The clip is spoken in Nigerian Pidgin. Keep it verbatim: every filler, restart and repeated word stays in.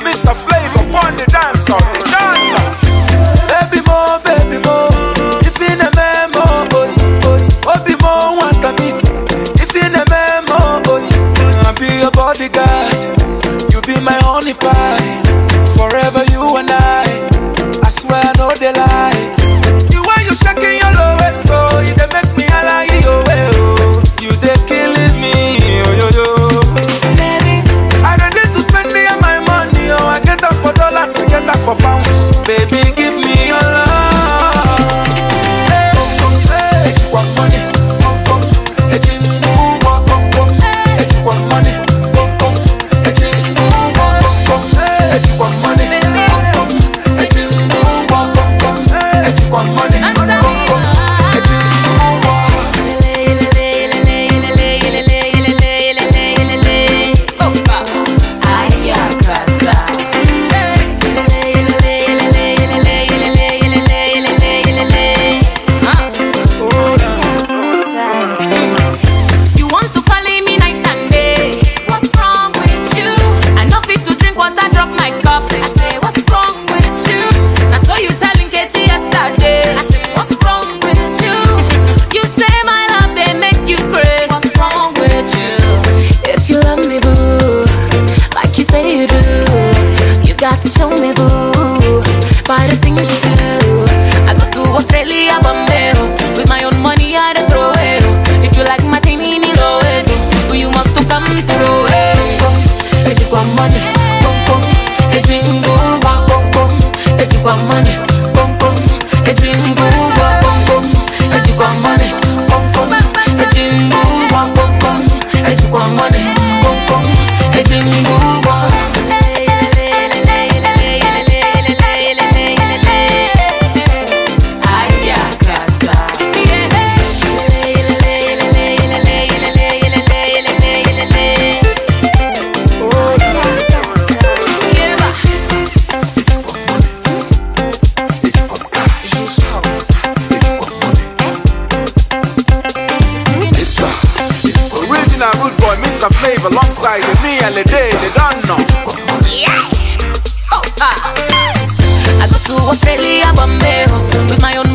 Mister Flavor on the dance floor. Baby mo, baby mo, if in a memo, boy, boy, Obi mo want a miss. If in a memo, boy, I'll be your bodyguard. You be my honey pie. Forever you and I. I swear I know they lie. You when you shaking your lowest, oh, you they make me holla your way, oh. You they killing me, oh yo yo. Baby, I don't need to spend me on my money, oh. I get that for dollars, I get that for pounds. Baby, give me your love. Hey, hey, you want money? Come, come, hey, you want come, come, hey, you want money? Come, come, hey, you want come, come, hey, you want money? Come, come, hey, you want come, come, hey, you want money? Come, come, hey, you want. Show me boo, by the things you do. I go to Australia, Bombay, with my own money I don't throw it. If you like my thing in it, you must to come through it. If you want money, come come. If you go, come come. If you want money, come come. If you go, come come. If you want money, come come. If you go, come come. If you want money, come come. If you go, Mister Flavor alongside with me and the day they don't know. Yeah. Oh, ah. I go to Australia, Bombay, with my own